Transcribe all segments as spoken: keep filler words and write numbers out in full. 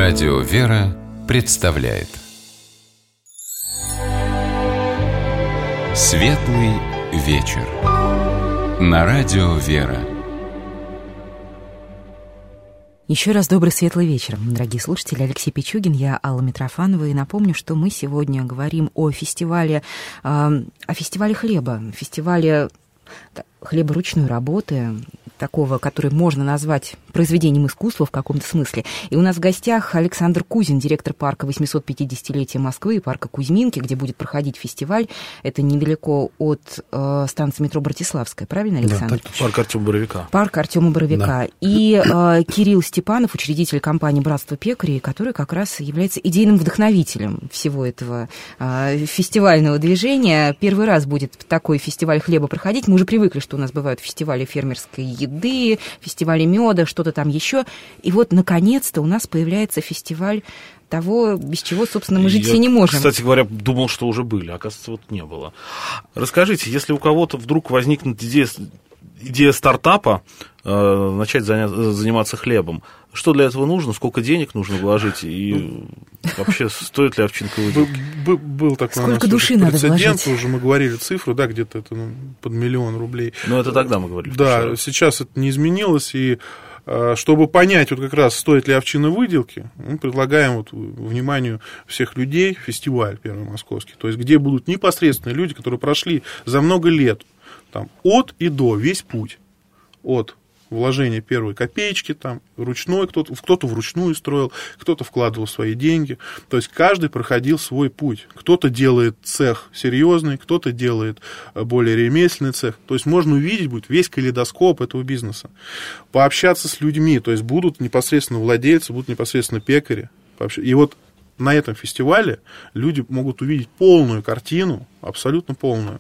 Радио «Вера» представляет Светлый вечер на Радио «Вера». Еще раз добрый светлый вечер, дорогие слушатели. Алексей Пичугин, я Алла Митрофанова. И напомню, что мы сегодня говорим о фестивале, э, о фестивале хлеба, фестивале хлеба ручной работы, такого, который можно назвать произведением искусства в каком-то смысле. И у нас в гостях Александр Кузин, директор парка восемьсот пятидесятилетия Москвы и парка Кузьминки, где будет проходить фестиваль. Это недалеко от э, станции метро Братиславская, правильно, Александр? Да, парк Артема Боровика. Парк Артема Боровика. Да. И э, Кирилл Степанов, учредитель компании «Братство пекарей», который как раз является идейным вдохновителем всего этого э, фестивального движения. Первый раз будет такой фестиваль хлеба проходить. Мы уже привыкли, что у нас бывают фестивали фермерской еды, фестивали меда, что-то там еще. И вот, наконец-то, у нас появляется фестиваль того, без чего, собственно, мы жить Я, все не можем. Кстати говоря, думал, что уже были, а оказывается, вот не было. Расскажите, если у кого-то вдруг возникнет идея, идея стартапа, э, начать заня- заниматься хлебом, что для этого нужно, сколько денег нужно вложить, и вообще стоит ли овчинка выйти? Был, был такой Сколько у нас души надо прецедент, вложить? Уже мы говорили цифру, да, где-то это ну, под миллион рублей. Ну, это тогда мы говорили. Да, сейчас это не изменилось, и чтобы понять, вот как раз, стоит ли овчина выделки, мы предлагаем вот вниманию всех людей фестиваль первый московский, то есть где будут непосредственно люди, которые прошли за много лет там, от и до, весь путь, от вложения первой копеечки, там, ручной, кто-то, кто-то вручную строил, кто-то вкладывал свои деньги. То есть каждый проходил свой путь. Кто-то делает цех серьезный, кто-то делает более ремесленный цех. То есть можно увидеть будет весь калейдоскоп этого бизнеса. Пообщаться с людьми, то есть будут непосредственно владельцы, будут непосредственно пекари. И вот на этом фестивале люди могут увидеть полную картину, абсолютно полную,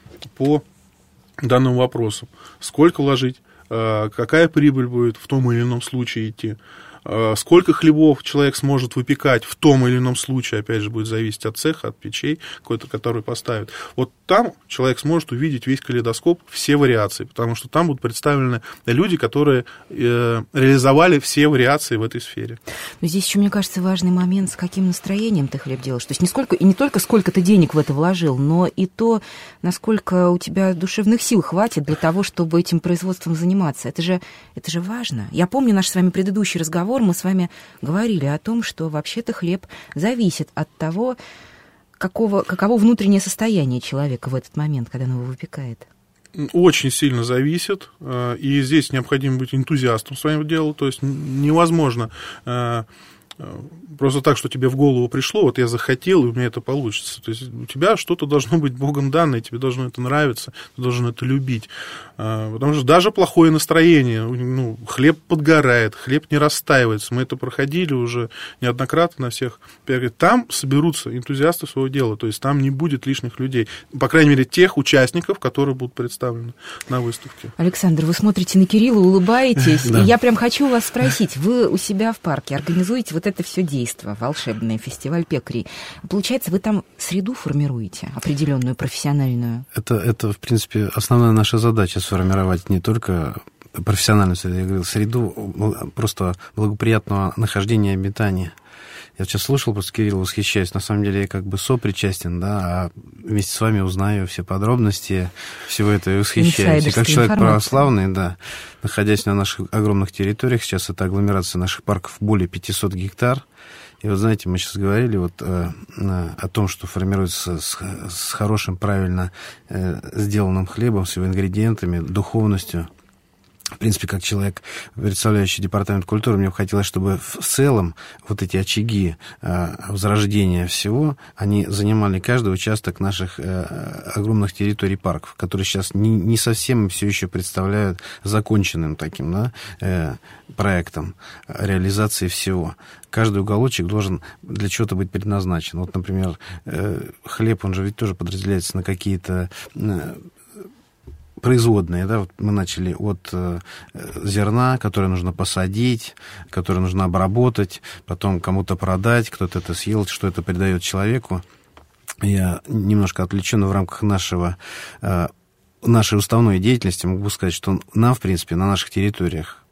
по данным вопросам. Сколько вложить, какая прибыль будет в том или ином случае идти, сколько хлебов человек сможет выпекать в том или ином случае, опять же, будет зависеть от цеха, от печей, какой-то, который поставит. Вот там человек сможет увидеть весь калейдоскоп, все вариации, потому что там будут представлены люди, которые э, реализовали все вариации в этой сфере. Но здесь еще, мне кажется, важный момент, с каким настроением ты хлеб делаешь. То есть не, сколько, и не только сколько ты денег в это вложил, но и то, насколько у тебя душевных сил хватит для того, чтобы этим производством заниматься. Это же, это же важно. Я помню наш с вами предыдущий разговор, мы с вами говорили о том, что вообще-то хлеб зависит от того, какого, каково внутреннее состояние человека в этот момент, когда он его выпекает. Очень сильно зависит, и здесь необходимо быть энтузиастом своего дела, то есть невозможно просто так, что тебе в голову пришло, вот я захотел, и у меня это получится. То есть у тебя что-то должно быть Богом данное, тебе должно это нравиться, ты должен это любить. Потому что даже плохое настроение, ну, хлеб подгорает, хлеб не растаивается. Мы это проходили уже неоднократно на всех. Там соберутся энтузиасты своего дела, то есть там не будет лишних людей. По крайней мере, тех участников, которые будут представлены на выставке. Александр, вы смотрите на Кирилла, улыбаетесь, и я прям хочу вас спросить, вы у себя в парке организуете вот это все действо, волшебный фестиваль пекарей. Получается, вы там среду формируете, определенную, профессиональную? Это, это, в принципе, основная наша задача — сформировать не только профессиональную среду, я говорил, среду просто благоприятного нахождения и обитания. Я сейчас слушал, просто Кирилл, восхищаюсь. На самом деле я как бы сопричастен, да, а вместе с вами узнаю все подробности всего этого и восхищаюсь. И как человек православный, да, находясь на наших огромных территориях, сейчас это агломерация наших парков более пятьсот гектар. И вот, знаете, мы сейчас говорили вот э, о том, что формируется с, с хорошим, правильно э, сделанным хлебом, с его ингредиентами, духовностью. В принципе, как человек, представляющий департамент культуры, мне бы хотелось, чтобы в целом вот эти очаги э, возрождения всего, они занимали каждый участок наших э, огромных территорий парков, которые сейчас не, не совсем все еще представляют законченным таким, да, э, проектом реализации всего. Каждый уголочек должен для чего-то быть предназначен. Вот, например, э, хлеб, он же ведь тоже подразделяется на какие-то... Э, производные, да, вот мы начали от э, зерна, которое нужно посадить, которое нужно обработать, потом кому-то продать, кто-то это съел, что это придает человеку. Я немножко отвлечен в рамках нашего, э, нашей уставной деятельности, могу сказать, что нам, в принципе, на наших территориях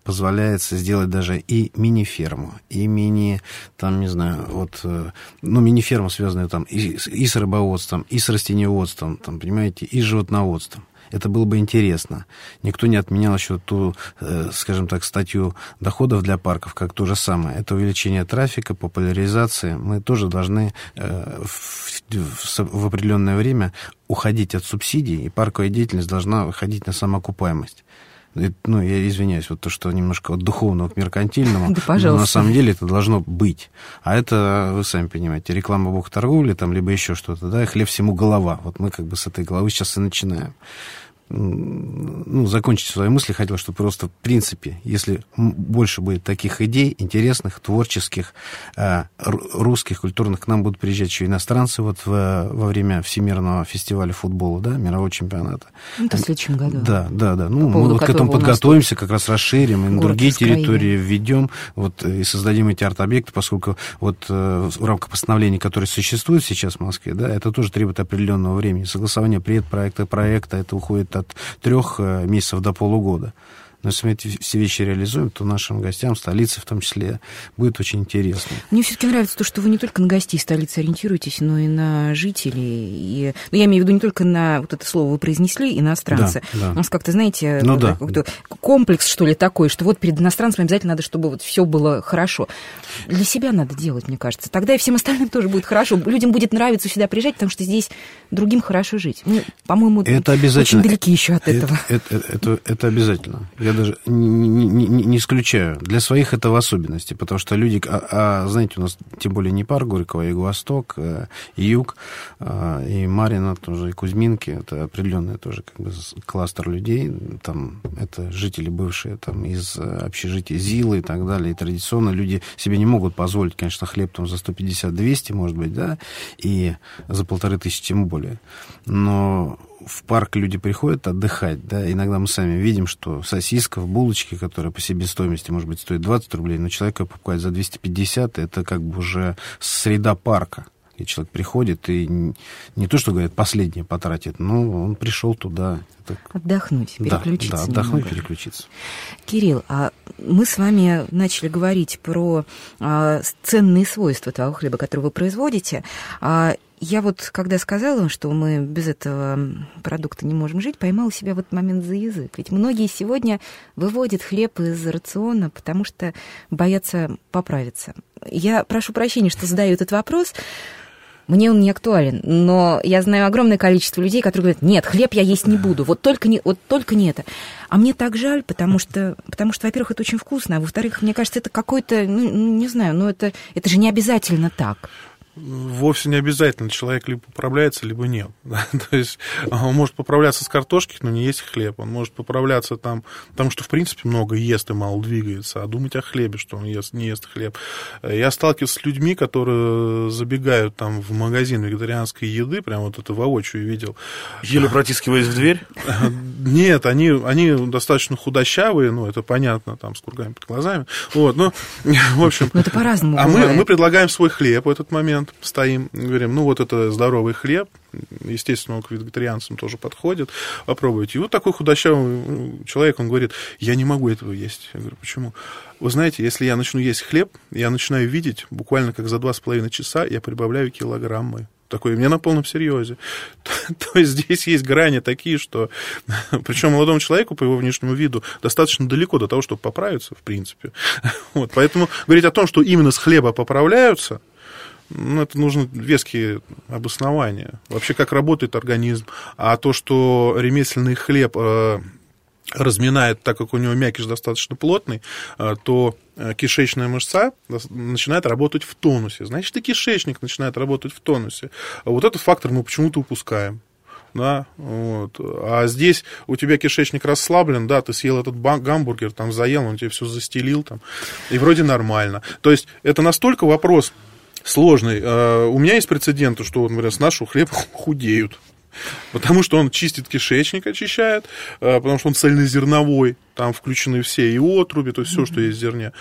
позволяется сделать даже и мини-ферму, и мини, там, не знаю, вот, ну, мини-ферму, связанную там и, и с рыбоводством, и с растениеводством, там, понимаете, и с животноводством. Это было бы интересно. Никто не отменял еще ту, скажем так, статью доходов для парков, как то же самое. Это увеличение трафика, популяризация. Мы тоже должны в, в определенное время уходить от субсидий, и парковая деятельность должна выходить на самоокупаемость. Ну, я извиняюсь, вот то, что немножко от духовного к меркантильному, да, пожалуйста. Но на самом деле это должно быть. А это, вы сами понимаете, реклама бог торговли, там, либо еще что-то, да, и хлеб всему голова. Вот мы как бы с этой головы сейчас и начинаем. Ну, закончить свои мысли хотел, что просто в принципе, если больше будет таких идей, интересных, творческих, русских, культурных, к нам будут приезжать еще иностранцы вот в, во время Всемирного фестиваля футбола, да, мирового чемпионата. Это в следующем году. Да, да, да. Ну, мы вот к этому подготовимся, как раз расширим, и на другие территории введем, вот, и создадим эти арт-объекты, поскольку вот в рамках постановлений, которые существуют сейчас в Москве, да, это тоже требует определенного времени. Согласование предпроекта, проекта, это уходит от трех месяцев до полугода. Но если мы эти все вещи реализуем, то нашим гостям, столице в том числе, будет очень интересно. Мне все-таки нравится то, что вы не только на гостей столицы ориентируетесь, но и на жителей. И, ну, я имею в виду не только на, вот это слово вы произнесли, иностранцы. Да, да. У нас как-то, знаете, ну, да. комплекс, что ли, такой, что вот перед иностранцами обязательно надо, чтобы вот все было хорошо. Для себя надо делать, мне кажется. Тогда и всем остальным тоже будет хорошо. Людям будет нравиться сюда приезжать, потому что здесь другим хорошо жить. Мы, по-моему, это очень далеки еще от этого. Это, это, это, это обязательно. Я даже не, не, не исключаю. Для своих это в особенности, потому что люди... А, а знаете, у нас тем более не парк Горького, а Юго-Восток, и Юг, и Марьино тоже, и Кузьминки. Это определенный тоже как бы кластер людей. Там это жители бывшие там, из общежития ЗИЛа и так далее. И традиционно люди себе не могут позволить, конечно, хлеб там за сто пятьдесят - двести, может быть, да, и за полторы тысячи тем более. Но в парк люди приходят отдыхать, да, иногда мы сами видим, что сосиска в булочке, которая по себестоимости, может быть, стоит двадцать рублей, но человек ее покупает за двести пятьдесят, это как бы уже среда парка. И человек приходит и не то, что, говорят, последнее потратит, но он пришел туда. Отдохнуть, переключиться. Да, да, отдохнуть, немного. Переключиться. Кирилл, а мы с вами начали говорить про а, ценные свойства того хлеба, который вы производите. А, я вот, когда сказала, что мы без этого продукта не можем жить, поймала себя в этот момент за язык. Ведь многие сегодня выводят хлеб из рациона, потому что боятся поправиться. Я прошу прощения, что задаю этот вопрос. Мне он не актуален, но я знаю огромное количество людей, которые говорят: нет, хлеб я есть не буду, вот только не, вот только не это. А мне так жаль, потому что, потому что, во-первых, это очень вкусно, а во-вторых, мне кажется, это какой-то, ну, не знаю, но это, это же не обязательно так. Вовсе не обязательно. Человек либо поправляется, либо нет. То есть он может поправляться с картошки, но не есть хлеб. Он может поправляться там, потому что, в принципе, много ест и мало двигается, а думать о хлебе, что он ест, не ест хлеб. Я сталкиваюсь с людьми, которые забегают там в магазин вегетарианской еды, прям вот это воочию видел. Еле протискиваясь в дверь? Нет, они, они достаточно худощавые, ну, это понятно, там, с кругами под глазами. Вот, ну, в общем... Но это по-разному А мы, мы предлагаем свой хлеб в этот момент. Стоим, говорим, ну, вот это здоровый хлеб, естественно, он к вегетарианцам тоже подходит, попробуйте. И вот такой худощавый человек, он говорит: я не могу этого есть. Я говорю: почему? Вы знаете, если я начну есть хлеб, я начинаю видеть, буквально как за два с половиной часа я прибавляю килограммы. Такой, мне на полном серьезе. То есть здесь есть грани такие, что... Причем молодому человеку, по его внешнему виду, достаточно далеко до того, чтобы поправиться, в принципе. Вот, поэтому говорить о том, что именно с хлеба поправляются, ну, это нужно веские обоснования. Вообще, как работает организм. А то, что ремесленный хлеб э, разминает, так как у него мякиш достаточно плотный, э, то кишечная мышца начинает работать в тонусе. Значит, и кишечник начинает работать в тонусе. А вот этот фактор мы почему-то упускаем. Да, вот. А здесь у тебя кишечник расслаблен, да, ты съел этот гамбургер, там заел, он тебе все застелил, там, и вроде нормально. То есть это настолько вопрос сложный. У меня есть прецеденты, что, например, с нашего хлеба худеют, потому что он чистит кишечник, очищает, потому что он цельнозерновой, там включены все и отруби, то есть все, что есть в зерне.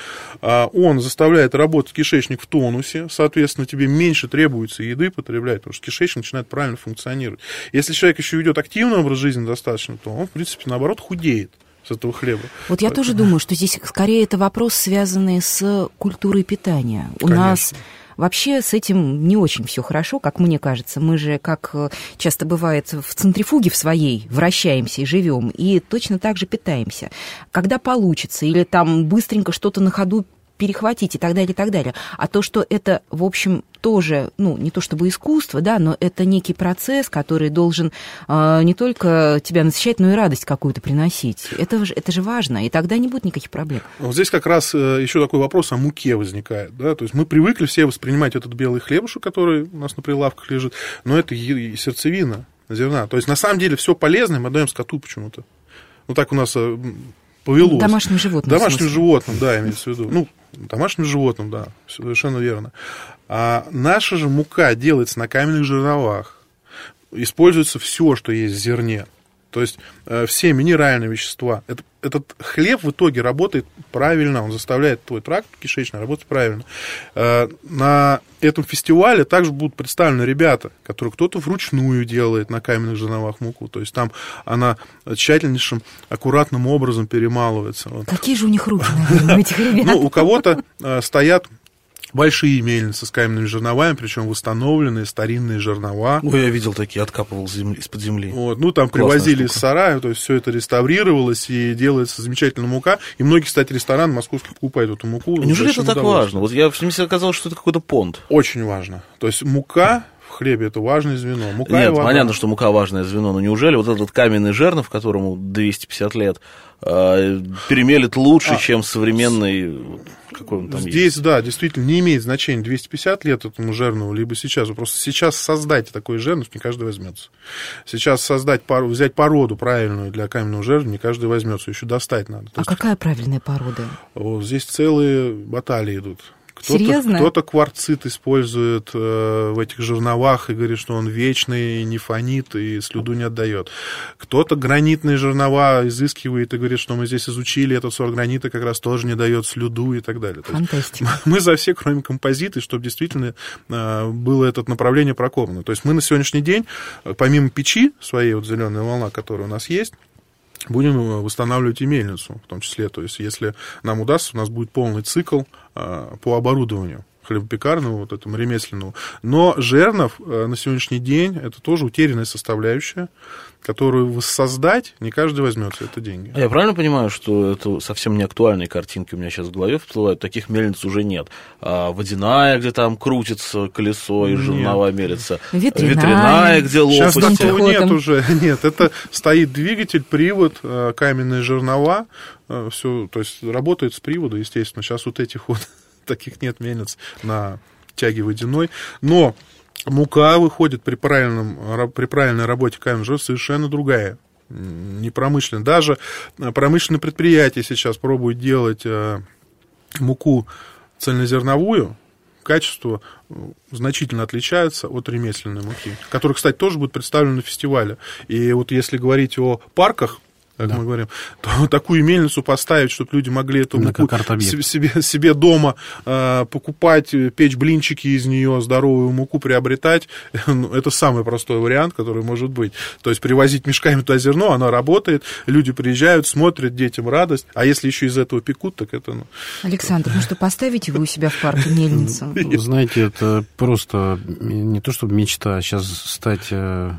Он заставляет работать кишечник в тонусе, соответственно, тебе меньше требуется еды потреблять, потому что кишечник начинает правильно функционировать. Если человек еще ведет активный образ жизни достаточно, то он, в принципе, наоборот, худеет с этого хлеба. Вот я тоже думаю, что здесь скорее это вопрос, связанный с культурой питания. У Конечно. нас вообще с этим не очень все хорошо, как мне кажется. Мы же, как часто бывает, в центрифуге в своей вращаемся и живем, и точно так же питаемся. Когда получится, или там быстренько что-то на ходу перехватить и так далее, и так далее. А то, что это, в общем, тоже, ну, не то чтобы искусство, да, но это некий процесс, который должен э, не только тебя насыщать, но и радость какую-то приносить. Это же, это же важно, и тогда не будет никаких проблем. Вот здесь как раз еще такой вопрос о муке возникает. Да? То есть мы привыкли все воспринимать этот белый хлебушек, который у нас на прилавках лежит, но это и сердцевина зерна. То есть на самом деле все полезное мы отдаем скоту почему-то. Ну так у нас повелось. Домашним животным. Домашним животным, да, имеется в виду. Ну, домашним животным, да, совершенно верно. А наша же мука делается на каменных жерновах. Используется все, что есть в зерне. То есть э, все минеральные вещества. Это, этот хлеб в итоге работает правильно, он заставляет твой тракт кишечный работать правильно. Э, на этом фестивале также будут представлены ребята, которые кто-то вручную делает на каменных жерновах муку. То есть там она тщательнейшим, аккуратным образом перемалывается. Вот. Какие же у них руки, наверное, у этих ребят? Ну, у кого-то э, стоят большие мельницы с каменными жерновами, причем восстановленные старинные жернова. Ой, я видел такие, откапывал земли, из-под земли. Вот, ну, там Классная привозили штука. из сарая, то есть все это реставрировалось и делается замечательная мука. И многие, кстати, рестораны московские покупают эту муку. А неужели это так важно? Вот я мне всегда казалось, что это какой-то понт. Очень важно. То есть мука в хлебе — это важное звено. Мука Нет, и вода. понятно, что мука важное звено, но неужели вот этот каменный жернов, которому двести пятьдесят лет, э, перемелет лучше, А, чем современный, какой он там Здесь, есть? да, действительно не имеет значения двести пятьдесят лет этому жернову, либо сейчас. Просто сейчас создать такой жернов не каждый возьмется. Сейчас создать пару, взять породу правильную для каменного жернова не каждый возьмется. Еще достать надо. То А есть, какая правильная порода? вот, здесь целые баталии идут. Кто-то, Серьезно? кто-то кварцит использует э, в этих жерновах и говорит, что он вечный, не фонит и слюду не отдает. Кто-то гранитные жернова изыскивает и говорит, что мы здесь изучили, этот сорт гранита как раз тоже не дает слюду и так далее. То есть Фантастика. мы за все, кроме композиты, чтобы действительно э, было это направление прокопано. То есть мы на сегодняшний день, помимо печи своей, вот зеленая волна, которая у нас есть, будем восстанавливать и мельницу, в том числе. То есть, если нам удастся, у нас будет полный цикл а, по оборудованию хлебопекарного, вот этому ремесленному. Но жернов а, на сегодняшний день это тоже утерянная составляющая, которую воссоздать не каждый возьмется, это деньги. А я правильно понимаю, что это совсем не актуальные картинки у меня сейчас в голове всплывают, таких мельниц уже нет. А водяная, где там крутится колесо и жернова мелится. Ветряная. Ветряная, где Сейчас лопасти. такого нет Ходом. уже. Нет, это стоит двигатель, привод, а, каменные жернова, а, все, то есть работает с привода, естественно. Сейчас вот этих вот таких нет мельниц на тяге водяной. Но мука выходит при, правильном, при правильной работе каменного жернова совершенно другая, не промышленная. Даже промышленные предприятия сейчас пробуют делать муку цельнозерновую. Качество значительно отличается от ремесленной муки, которая, кстати, тоже будет представлена на фестивале. И вот если говорить о парках, как да. мы говорим, то такую мельницу поставить, чтобы люди могли эту муку себе, себе дома э, покупать, печь блинчики из нее, здоровую муку приобретать, это самый простой вариант, который может быть. То есть привозить мешками туда зерно, оно работает, люди приезжают, смотрят, детям радость, а если еще из этого пекут, так это... Ну... Александр, ну что, поставите вы у себя в парке мельницу? Знаете, это просто не то чтобы мечта, а сейчас стать...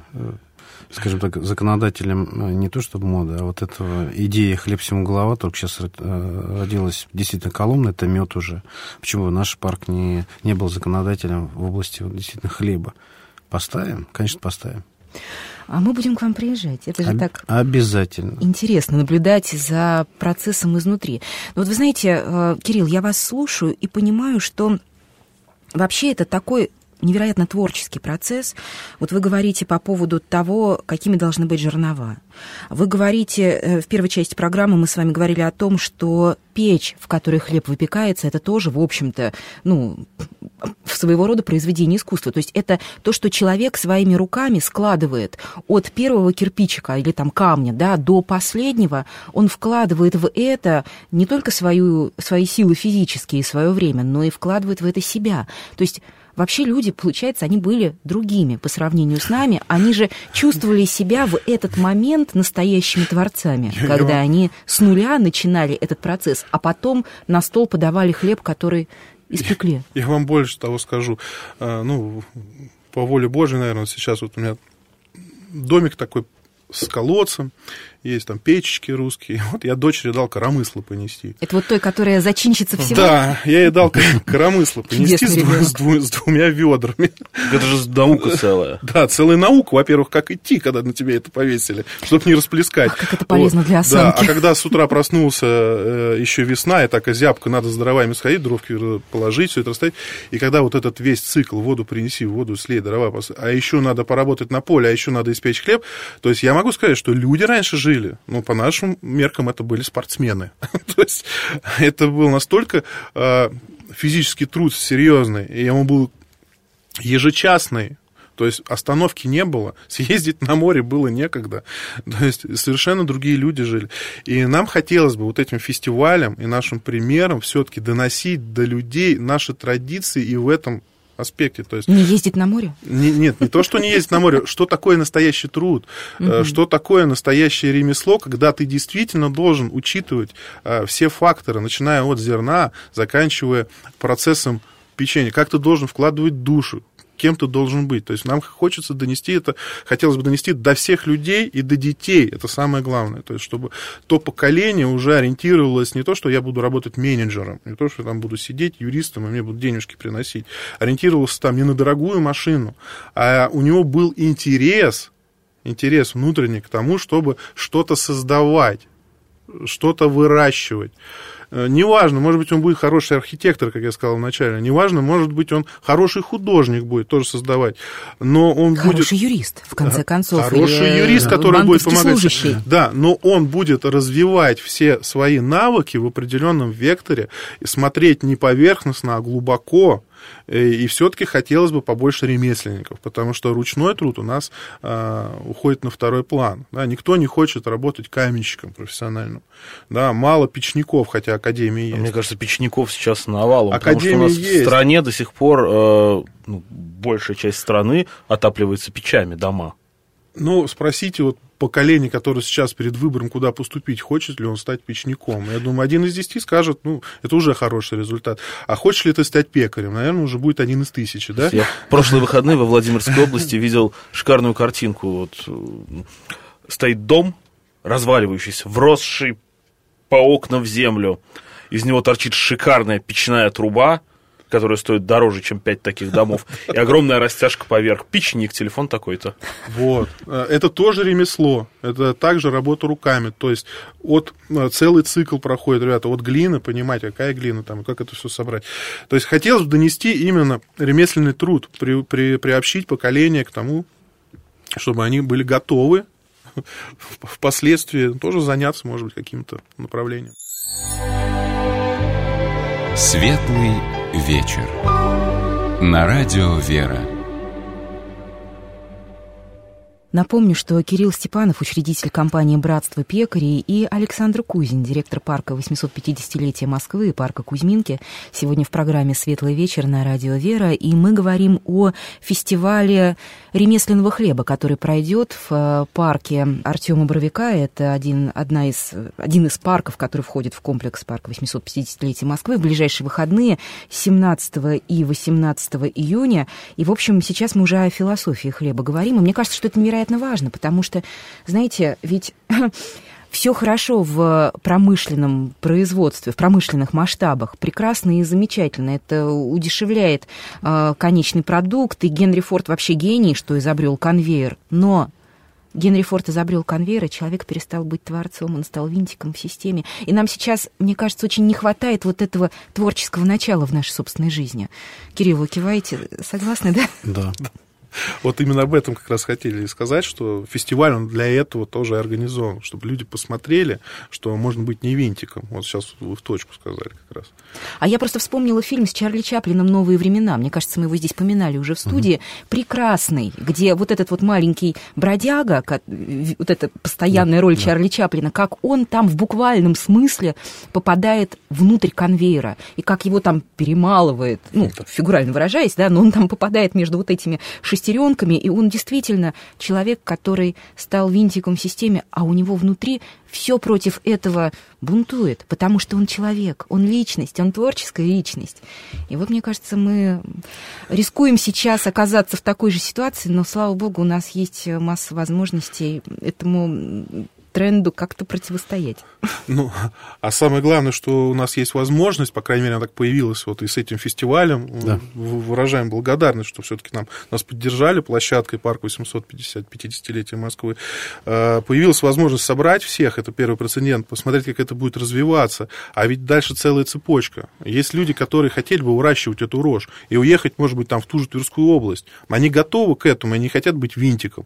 скажем так, законодателем не то чтобы моды, а вот этого идея «Хлеб всему голова», только сейчас родилась действительно Коломна, это мед уже. Почему наш парк не, не был законодателем в области вот, действительно хлеба? Поставим? Конечно, поставим. А мы будем к вам приезжать. Это же Об- так обязательно. Интересно наблюдать за процессом изнутри. Но вот вы знаете, Кирилл, я вас слушаю и понимаю, что вообще это такой... невероятно творческий процесс. Вот вы говорите по поводу того, какими должны быть жернова. Вы говорите, в первой части программы мы с вами говорили о том, что печь, в которой хлеб выпекается, это тоже, в общем-то, ну, своего рода произведение искусства. То есть это то, что человек своими руками складывает от первого кирпичика или там камня, да, до последнего, он вкладывает в это не только свою, свои силы физические и свое время, но и вкладывает в это себя. То есть вообще люди, получается, они были другими по сравнению с нами. Они же чувствовали себя в этот момент настоящими творцами, я, когда я... они с нуля начинали этот процесс, а потом на стол подавали хлеб, который испекли. Я, я вам больше того скажу. А, ну, по воле Божьей, наверное, сейчас вот у меня домик такой с колодцем, есть там печечки русские. Вот я дочери дал коромысло понести. Это вот той, которая зачинщица всего? Да, я ей дал коромысло понести с, дву, с, дву, с двумя ведрами. Это же наука целая. Да, целая наука. Во-первых, как идти, когда на тебя это повесили, чтобы не расплескать. Ах, как это полезно вот. Для осанки. Да, а когда с утра проснулся, еще весна, и такая зябка, надо с дровами сходить, дровки положить, все это расставить. И когда вот этот весь цикл, воду принеси, воду слей, дрова поставь, а еще надо поработать на поле, а еще надо испечь хлеб, то есть я могу сказать, что люди раньше жили, ну, по нашим меркам это были спортсмены. То есть это был настолько э, физический труд серьезный, и ему был ежечасный, то есть остановки не было, съездить на море было некогда, то есть совершенно другие люди жили. И нам хотелось бы вот этим фестивалем и нашим примером все-таки доносить до людей наши традиции и в этом аспекте. То есть, не ездить на море? Не, нет, не то, что не ездить на море, что такое настоящий труд, uh-huh. что такое настоящее ремесло, когда ты действительно должен учитывать все факторы, начиная от зерна, заканчивая процессом печенья, как ты должен вкладывать душу, кем ты должен быть. То есть нам хочется донести это, хотелось бы донести до всех людей и до детей. Это самое главное. То есть чтобы то поколение уже ориентировалось не то, что я буду работать менеджером, не то, что я там буду сидеть юристом, и мне будут денежки приносить. Ориентировался там не на дорогую машину, а у него был интерес, интерес внутренний к тому, чтобы что-то создавать, что-то выращивать. Неважно, может быть, он будет хороший архитектор, как я сказал вначале, неважно, может быть, он хороший художник будет тоже создавать, но он хороший будет... Хороший юрист, в конце концов. Хороший юрист, который будет помогать. Служащий. Да, но он будет развивать все свои навыки в определенном векторе, и смотреть не поверхностно, а глубоко. И все-таки хотелось бы побольше ремесленников, потому что ручной труд у нас а, уходит на второй план. Да, никто не хочет работать каменщиком профессиональным. Да, мало печников, хотя академии есть. Мне кажется, печников сейчас навалом, академия потому что у нас есть. В стране до сих пор э, ну, большая часть страны отапливается печами дома. Ну, спросите вот поколение, которое сейчас перед выбором, куда поступить, хочет ли он стать печником. Я думаю, один из десяти скажет, ну, это уже хороший результат. А хочешь ли ты стать пекарем? Наверное, уже будет один из тысячи, да? Я в прошлые выходные во Владимирской области видел шикарную картинку. Вот стоит дом, разваливающийся, вросший по окна в землю. Из него торчит шикарная печная труба, которая стоит дороже, чем пять таких домов, и огромная растяжка поверх. Печник, телефон такой-то. Вот. Это тоже ремесло. Это также работа руками. То есть от целый цикл проходит, ребята, от глины, понимать, какая глина там, и как это все собрать. То есть хотелось бы донести именно ремесленный труд, при, при, приобщить поколение к тому, чтобы они были готовы впоследствии тоже заняться, может быть, каким-то направлением. Светлый вечер. На радио «Вера». Напомню, что Кирилл Степанов, учредитель компании «Братство пекарей», и Александр Кузин, директор парка восьмисотпятидесятилетия Москвы и парка Кузьминки, сегодня в программе «Светлый вечер» на радио «Вера», и мы говорим о фестивале ремесленного хлеба, который пройдет в парке Артема Боровика. Это один, одна из, один из парков, который входит в комплекс парка восьмисотпятидесятилетия Москвы в ближайшие выходные семнадцатого и восемнадцатого июня. И, в общем, сейчас мы уже о философии хлеба говорим, и мне кажется, что это невероятно важно, потому что, знаете, ведь все хорошо в промышленном производстве, в промышленных масштабах, прекрасно и замечательно. Это удешевляет э, конечный продукт, и Генри Форд вообще гений, что изобрел конвейер. Но Генри Форд изобрел конвейер, и человек перестал быть творцом, он стал винтиком в системе. И нам сейчас, мне кажется, очень не хватает вот этого творческого начала в нашей собственной жизни. Кирилл, вы киваете? Согласны, да? Да. Вот именно об этом как раз хотели сказать, что фестиваль, он для этого тоже организован, чтобы люди посмотрели, что можно быть не винтиком. Вот сейчас вы в точку сказали как раз. А я просто вспомнила фильм с Чарли Чаплином «Новые времена». Мне кажется, мы его здесь поминали уже в студии. Угу. Прекрасный, где вот этот вот маленький бродяга, вот эта постоянная роль да. Чарли Чаплина, как он там в буквальном смысле попадает внутрь конвейера, и как его там перемалывает, ну, фигурально выражаясь, да, но он там попадает между вот этими шестеренками, и он действительно человек, который стал винтиком в системе, а у него внутри все против этого бунтует, потому что он человек, он личность, он творческая личность. И вот, мне кажется, мы рискуем сейчас оказаться в такой же ситуации, но, слава богу, у нас есть масса возможностей этому тренду как-то противостоять. Ну, а самое главное, что у нас есть возможность, по крайней мере, она так появилась вот и с этим фестивалем, да. Выражаем благодарность, что все-таки нам, нас поддержали площадкой Парк восемьсот пятьдесят, пятидесятилетия Москвы. Появилась возможность собрать всех, это первый прецедент, посмотреть, как это будет развиваться, а ведь дальше целая цепочка. Есть люди, которые хотели бы выращивать эту рожь и уехать, может быть, там в ту же Тверскую область. Они готовы к этому, они хотят быть винтиком.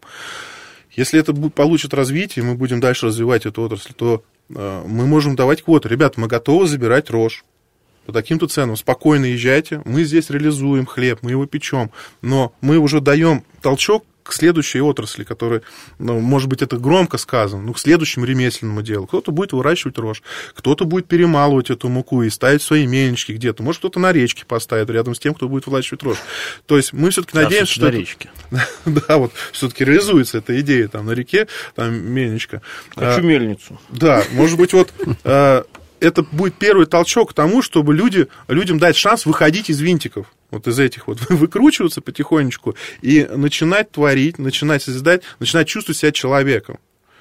Если это получит развитие, мы будем дальше развивать эту отрасль, то э, мы можем давать квоты. Ребята, мы готовы забирать рожь по таким-то ценам. Спокойно езжайте, мы здесь реализуем хлеб, мы его печем, но мы уже даем толчок к следующей отрасли, которая, ну, может быть, это громко сказано, но к следующему ремесленному делу. Кто-то будет выращивать рожь, кто-то будет перемалывать эту муку и ставить свои мельнички где-то. Может, кто-то на речке поставит рядом с тем, кто будет выращивать рожь. То есть мы все-таки надеемся, что... На это... речке. Да, вот все-таки реализуется эта идея там на реке, там мельничка. Хочу а, мельницу. Да, может быть, вот... это будет первый толчок к тому, чтобы люди, людям дать шанс выходить из винтиков, вот из этих вот, выкручиваться потихонечку и начинать творить, начинать созидать, начинать чувствовать себя человеком.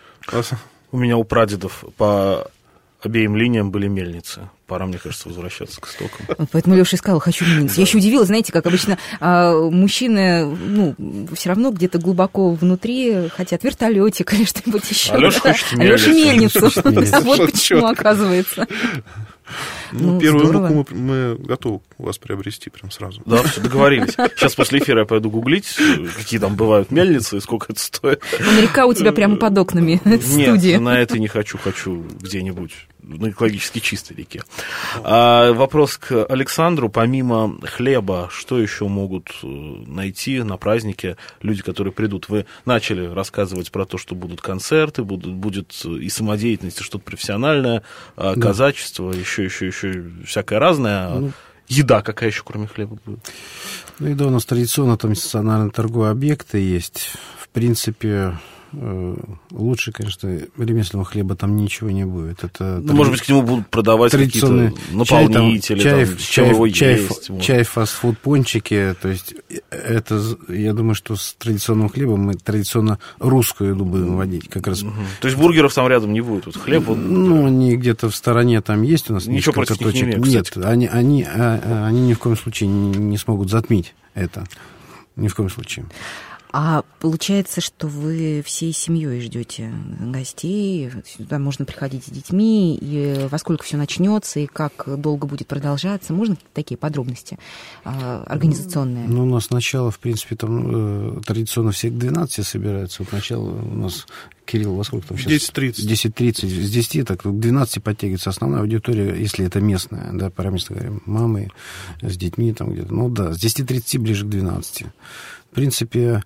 У меня у прадедов по обеим линиям были мельницы. Пора, мне кажется, возвращаться к истокам. Вот поэтому Леша сказал, хочу мельницу. Да. Я еще удивилась, знаете, как обычно мужчины, ну, все равно где-то глубоко внутри хотят вертолетик или что-нибудь еще. А Леша хочет мельницу. А Леша мельницу. Вот почему, оказывается. Ну, первую муку мы готовы вас приобрести прям сразу. Да, все, договорились. Сейчас после эфира я пойду гуглить, какие там бывают мельницы и сколько это стоит. Ну, река у тебя прямо под окнами студии. Нет, на это не хочу, хочу где-нибудь на экологически чистой реке. А вопрос к Александру. Помимо хлеба, что еще могут найти на празднике люди, которые придут? Вы начали рассказывать про то, что будут концерты, будут, будет и самодеятельность, и что-то профессиональное, да. Казачество, еще, еще, еще всякое разное. Ну, еда какая еще, кроме хлеба, будет? Ну, еда у нас традиционно, там стационарные торговые объекты есть. В принципе... Лучше, конечно, ремесленного хлеба там ничего не будет. Это ну, тради... Может быть, к нему будут продавать какие-то наполнители, чай, там, чай, там, чай, есть, чай, чай, фастфуд, пончики. То есть, это, я думаю, что с традиционным хлебом мы традиционно русскую еду будем вводить. Как раз. Угу. То есть, бургеров там рядом не будет? Вот хлеб, вот... Ну, они где-то в стороне там есть у нас. Ничего против них не имею, Нет, они, они, они ни в коем случае не, не смогут затмить это. Ни в коем случае. А получается, что вы всей семьей ждете гостей, сюда можно приходить с детьми, и во сколько все начнется, и как долго будет продолжаться? Можно такие подробности а, организационные? Ну, у нас начало, в принципе, там традиционно все к двенадцати собираются. Вот начало у нас... Кирилл, во сколько там сейчас? десять тридцать. десять тридцать. С десяти так к двенадцати подтягивается основная аудитория, если это местная, да, параместно говорим, мамы с детьми там где-то. Ну да, с десяти тридцати ближе к двенадцати. В принципе,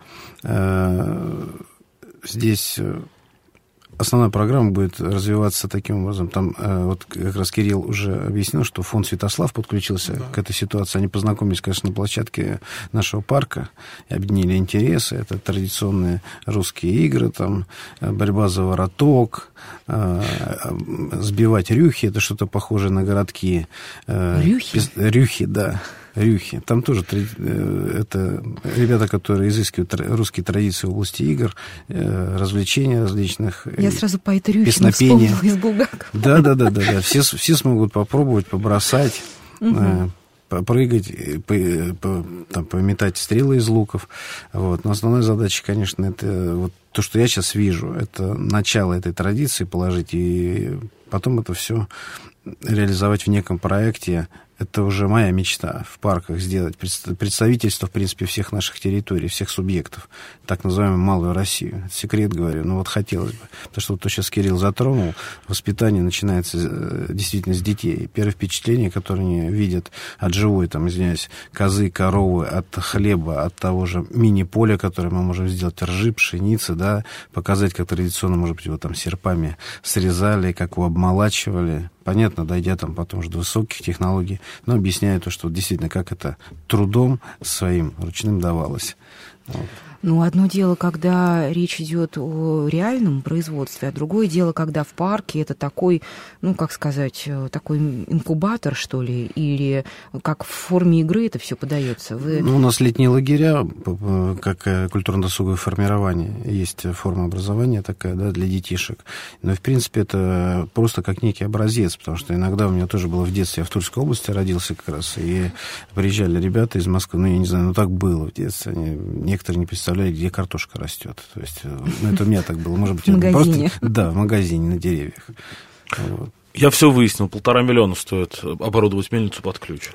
э, здесь основная программа будет развиваться таким образом. Там э, вот как раз Кирилл уже объяснил, что фонд «Святослав» подключился да. к этой ситуации. Они познакомились, конечно, на площадке нашего парка и объединили интересы. Это традиционные русские игры, там, борьба за вороток, э, сбивать рюхи, это что-то похожее на городки. Э, рюхи? Пис, рюхи, да. Рюхи. Там тоже это ребята, которые изыскивают русские традиции в области игр, развлечений различных. Я сразу по этой рюхе вспомнила из Булгакова. Да, да, да, да, да. Все, все смогут попробовать, побросать, угу. попрыгать, по, по, там, пометать стрелы из луков. Вот. Но основная задача, конечно, это вот то, что я сейчас вижу, это начало этой традиции положить и потом это все реализовать в неком проекте. Это уже моя мечта в парках сделать представительство, в принципе, всех наших территорий, всех субъектов, так называемую малую Россию. Это секрет, говорю, но вот хотелось бы. Потому что вот то, сейчас Кирилл затронул, воспитание начинается действительно с детей. Первое впечатление, которое они видят от живой, там, извиняюсь, козы, коровы, от хлеба, от того же мини-поля, которое мы можем сделать, ржи, пшеницы, да, показать, как традиционно, может быть, его там серпами срезали, как его обмолачивали. Понятно, дойдя там потом уже до высоких технологий, но объясняю то, что действительно, как это трудом своим ручным давалось. Вот. Ну, одно дело, когда речь идет о реальном производстве, а другое дело, когда в парке это такой, ну, как сказать, такой инкубатор, что ли, или как в форме игры это все подается. Вы... Ну, у нас летние лагеря, как культурно-досуговое формирование, есть форма образования такая, да, для детишек. Но, в принципе, это просто как некий образец, потому что иногда у меня тоже было в детстве, я в Тульской области родился как раз, и приезжали ребята из Москвы, ну, я не знаю, ну, так было в детстве, они, некоторые не представляли, где картошка растет. То есть, ну, это у меня так было. Может быть, в магазине. Просто, да, в магазине на деревьях. Вот. Я все выяснил. Полтора миллиона стоит оборудовать мельницу под ключ.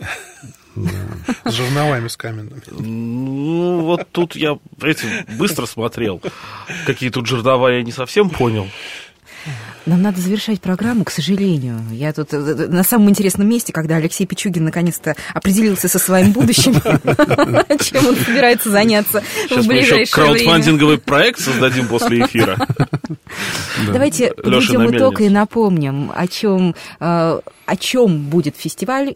С жерновами, с каменными. Ну, вот тут я, эти, быстро смотрел. Какие тут жернова, я не совсем понял. Нам надо завершать программу, к сожалению. Я тут на самом интересном месте, когда Алексей Пичугин наконец-то определился со своим будущим, чем он собирается заняться в ближайшее время. Сейчас мы еще краудфандинговый проект создадим после эфира. Давайте подведем итог и напомним, о чем, о чем будет фестиваль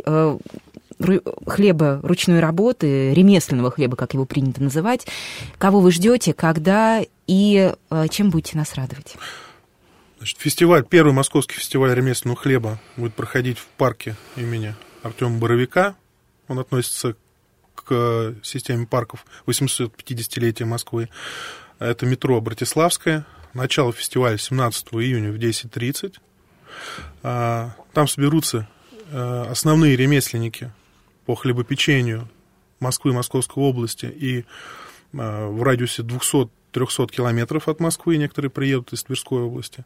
хлеба ручной работы, ремесленного хлеба, как его принято называть. Кого вы ждете, когда и чем будете нас радовать? Значит, фестиваль, первый московский фестиваль ремесленного хлеба будет проходить в парке имени Артема Боровика. Он относится к системе парков восьмисотпятидесятилетия Москвы. Это метро Братиславское. Начало фестиваля семнадцатого июня в десять тридцать. Там соберутся основные ремесленники по хлебопечению Москвы, Московской области и в радиусе двухсот-трехсот километров от Москвы, некоторые приедут из Тверской области.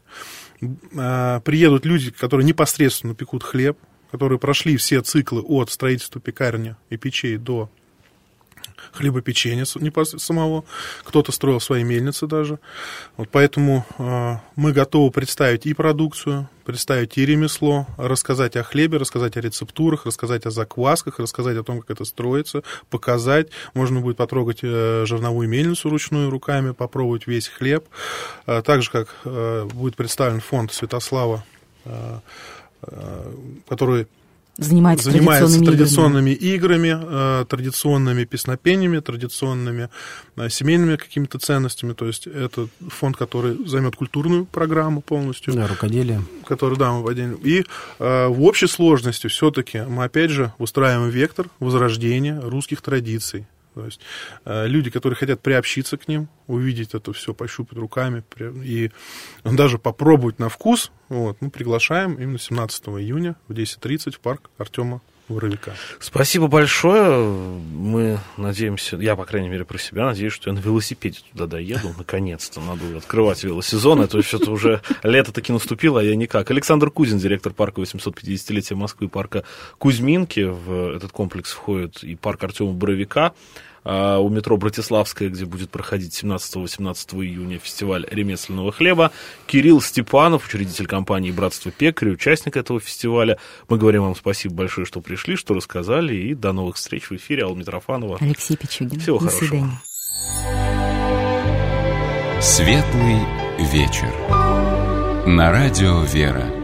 Приедут люди, которые непосредственно пекут хлеб, которые прошли все циклы от строительства пекарни и печей до хлебопечения самого. Кто-то строил свои мельницы даже. Вот поэтому э, мы готовы представить и продукцию, представить и ремесло, рассказать о хлебе, рассказать о рецептурах, рассказать о заквасках, рассказать о том, как это строится, показать. Можно будет потрогать э, жерновую мельницу ручную руками, попробовать весь хлеб. Э, так же, как э, будет представлен фонд Святослава, э, э, который... Занимается, занимается традиционными, традиционными играми, играми э, традиционными песнопениями, традиционными э, семейными какими-то ценностями. То есть это фонд, который займет культурную программу полностью. Да, рукоделие. Который, да, мы поделим. И э, в общей сложности все-таки мы, опять же, устраиваем вектор возрождения русских традиций. То есть э, люди, которые хотят приобщиться к ним, увидеть это все, пощупать руками и даже попробовать на вкус, вот, мы приглашаем именно семнадцатого июня в десять тридцать в парк Артема Боровика. Спасибо большое. Мы надеемся, я, по крайней мере, про себя надеюсь, что я на велосипеде туда доеду. Наконец-то надо открывать велосезон. Это что-то уже лето таки наступило, а я никак. Александр Кузин, директор парка восьмисотпятидесятилетия Москвы, парка Кузьминки. В этот комплекс входит и парк Артема Боровика. А у метро Братиславская, где будет проходить семнадцатого-восемнадцатого июня фестиваль ремесленного хлеба. Кирилл Степанов, учредитель компании «Братство пекарей», участник этого фестиваля. Мы говорим вам спасибо большое, что пришли, что рассказали, и до новых встреч в эфире. Алла Митрофанова. Алексей Пичугин. Всего До хорошего. свидания. Светлый вечер. На радио «Вера».